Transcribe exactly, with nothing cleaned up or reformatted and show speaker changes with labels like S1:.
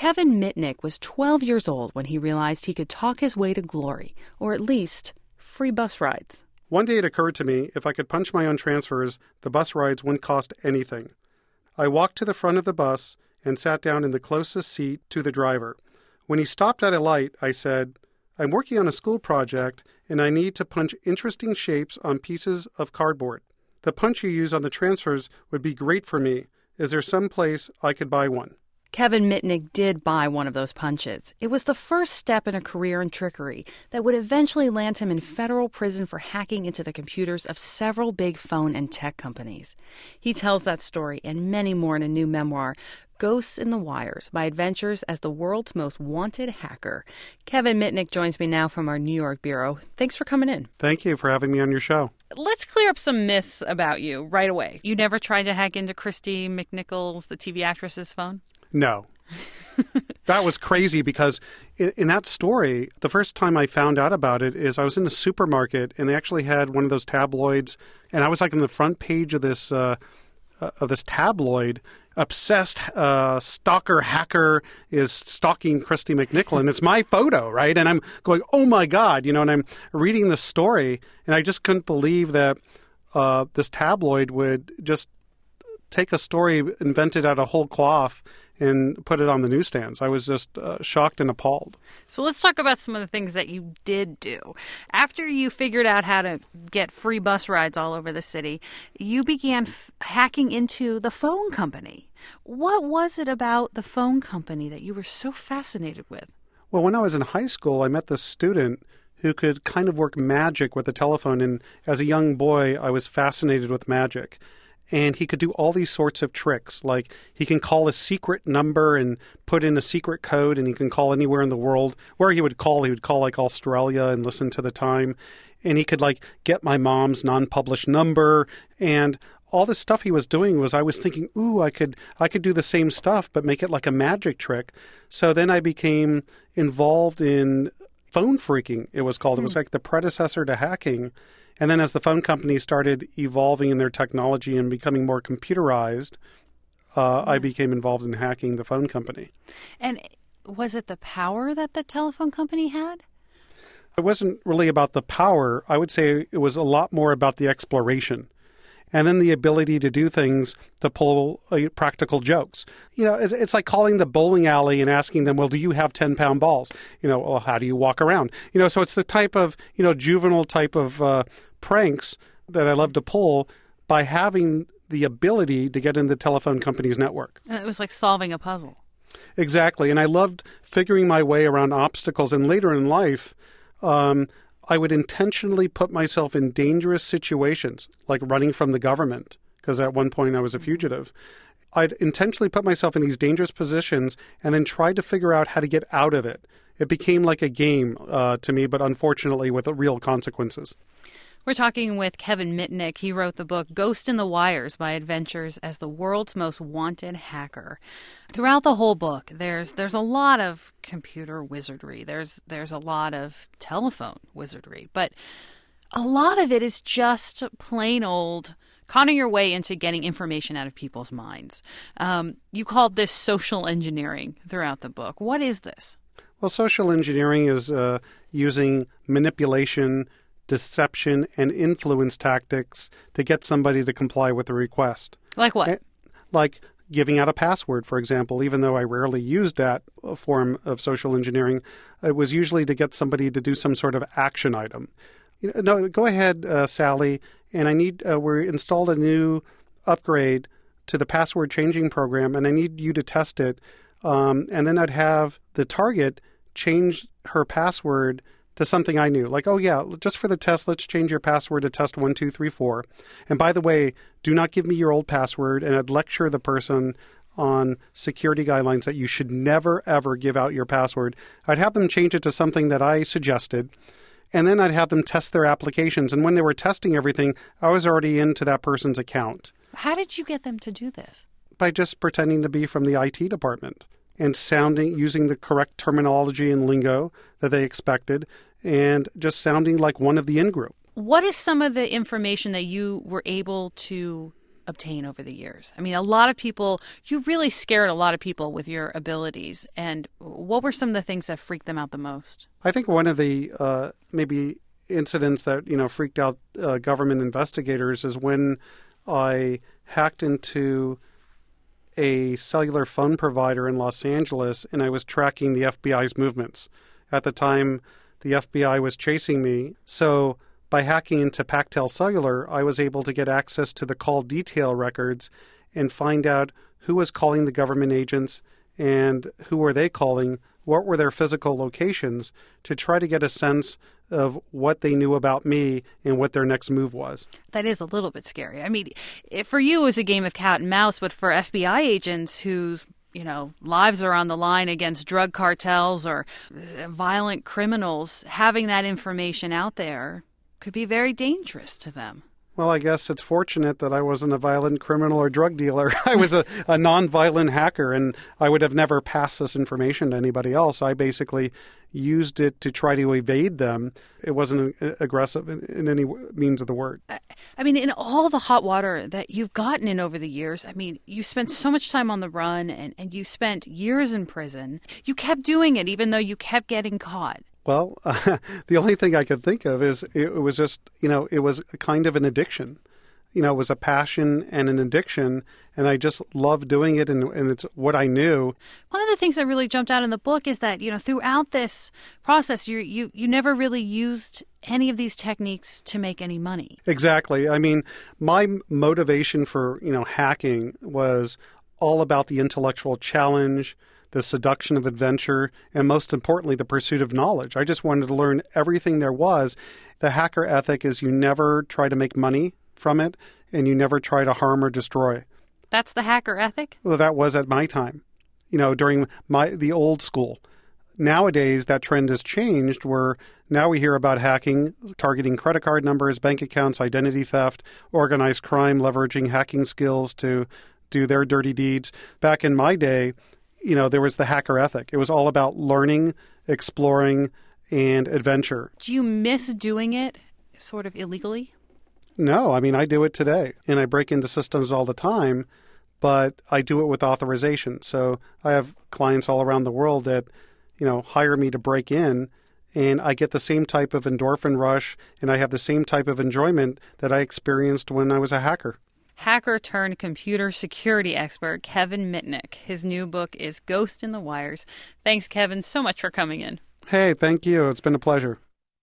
S1: Kevin Mitnick was twelve years old when he realized he could talk his way to glory, or at least free bus rides.
S2: One day it occurred to me if I could punch my own transfers, the bus rides wouldn't cost anything. I walked to the front of the bus and sat down in the closest seat to the driver. When he stopped at a light, I said, "I'm working on a school project and I need to punch interesting shapes on pieces of cardboard. The punch you use on the transfers would be great for me. Is there some place I could buy one?"
S1: Kevin Mitnick did buy one of those punches. It was the first step in a career in trickery that would eventually land him in federal prison for hacking into the computers of several big phone and tech companies. He tells that story and many more in a new memoir, Ghosts in the Wires, My Adventures as the World's Most Wanted Hacker. Kevin Mitnick joins me now from our New York bureau. Thanks for coming in.
S2: Thank you for having me on your show.
S1: Let's clear up some myths about you right away. You never tried to hack into Christy McNichol's, the T V actress's phone?
S2: No. That was crazy because in, in that story, the first time I found out about it is I was in a supermarket and they actually had one of those tabloids, and I was like on the front page of this uh, uh, of this tabloid. Obsessed uh, stalker hacker is stalking Christy McNichol, and it's my photo, right? And I'm going, oh my God, you know, and I'm reading the story, and I just couldn't believe that uh, this tabloid would just take a story invented out of whole cloth and put it on the newsstands. I was just uh, shocked and appalled.
S1: So let's talk about some of the things that you did do. After you figured out how to get free bus rides all over the city, you began f- hacking into the phone company. What was it about the phone company that you were so fascinated with?
S2: Well, when I was in high school, I met this student who could kind of work magic with the telephone. And as a young boy, I was fascinated with magic. And he could do all these sorts of tricks, like he can call a secret number and put in a secret code, and he can call anywhere in the world. Where he would call, he would call like Australia and listen to the time. And he could like get my mom's non-published number. And all this stuff he was doing was I was thinking, ooh, I could I could do the same stuff, but make it like a magic trick. So then I became involved in phone phreaking, it was called. Mm. It was like the predecessor to hacking. And then as the phone companies started evolving in their technology and becoming more computerized, uh, yeah. I became involved in hacking the phone company.
S1: And was it the power that the telephone company had?
S2: It wasn't really about the power. I would say it was a lot more about the exploration. And then the ability to do things to pull uh, practical jokes. You know, it's, it's like calling the bowling alley and asking them, well, do you have ten-pound balls? You know, well, how do you walk around? You know, so it's the type of, you know, juvenile type of uh, pranks that I love to pull by having the ability to get in the telephone company's network.
S1: It was like solving a puzzle.
S2: Exactly. And I loved figuring my way around obstacles. And later in life, um, I would intentionally put myself in dangerous situations, like running from the government, because at one point I was a fugitive. I'd intentionally put myself in these dangerous positions and then try to figure out how to get out of it. It became like a game uh, to me, but unfortunately with real consequences.
S1: We're talking with Kevin Mitnick. He wrote the book Ghosts in the Wires, My Adventures as the World's Most Wanted Hacker. Throughout the whole book, there's there's a lot of computer wizardry. There's there's a lot of telephone wizardry. But a lot of it is just plain old conning your way into getting information out of people's minds. Um, you called this social engineering throughout the book. What is this?
S2: Well, social engineering is uh, using manipulation, deception, and influence tactics to get somebody to comply with a request.
S1: Like what?
S2: Like giving out a password, for example. Even though I rarely used that form of social engineering, it was usually to get somebody to do some sort of action item. You know, no, go ahead, uh, Sally, and I need, uh, we installed a new upgrade to the password changing program, and I need you to test it. Um, and then I'd have the target change her password to something I knew. Like, oh yeah, just for the test, let's change your password to test one, two, three, four. And by the way, do not give me your old password. And I'd lecture the person on security guidelines that you should never, ever give out your password. I'd have them change it to something that I suggested. And then I'd have them test their applications. And when they were testing everything, I was already into that person's account.
S1: How did you get them to do this?
S2: By just pretending to be from the I T department and sounding, using the correct terminology and lingo that they expected, and just sounding like one of the in-group.
S1: What is some of the information that you were able to obtain over the years? I mean, a lot of people, you really scared a lot of people with your abilities. And what were some of the things that freaked them out the most?
S2: I think one of the uh, maybe incidents that, you know, freaked out uh, government investigators is when I hacked into a cellular phone provider in Los Angeles and I was tracking the F B I's movements. At the time, the F B I was chasing me. So by hacking into Pactel Cellular, I was able to get access to the call detail records and find out who was calling the government agents and who were they calling, what were their physical locations, to try to get a sense of what they knew about me and what their next move was.
S1: That is a little bit scary. I mean, it, for you, it was a game of cat and mouse, but for F B I agents whose, you know, lives are on the line against drug cartels or violent criminals, having that information out there could be very dangerous to them.
S2: Well, I guess it's fortunate that I wasn't a violent criminal or drug dealer. I was a, a non-violent hacker, and I would have never passed this information to anybody else. I basically used it to try to evade them. It wasn't aggressive in, in any means of the word.
S1: I mean, in all the hot water that you've gotten in over the years, I mean, you spent so much time on the run, and, and you spent years in prison. You kept doing it even though you kept getting caught.
S2: Well, uh, the only thing I could think of is it, it was just, you know, it was kind of an addiction. You know, it was a passion and an addiction, and I just loved doing it, and, and it's what I knew.
S1: One of the things that really jumped out in the book is that, you know, throughout this process, you you you never really used any of these techniques to make any money.
S2: Exactly. I mean, my motivation for, you know, hacking was all about the intellectual challenge, the seduction of adventure, and most importantly, the pursuit of knowledge. I just wanted to learn everything there was. The hacker ethic is you never try to make money from it, and you never try to harm or destroy.
S1: That's the hacker ethic?
S2: Well, that was at my time, you know, during my the old school. Nowadays, that trend has changed where now we hear about hacking, targeting credit card numbers, bank accounts, identity theft, organized crime, leveraging hacking skills to do their dirty deeds. Back in my day, you know, there was the hacker ethic. It was all about learning, exploring, and adventure.
S1: Do you miss doing it sort of illegally?
S2: No, I mean, I do it today, and I break into systems all the time, but I do it with authorization. So I have clients all around the world that, you know, hire me to break in, and I get the same type of endorphin rush, and I have the same type of enjoyment that I experienced when I was a hacker.
S1: Hacker turned computer security expert Kevin Mitnick. His new book is Ghost in the Wires. Thanks, Kevin, so much for coming in.
S2: Hey, thank you. It's been a pleasure.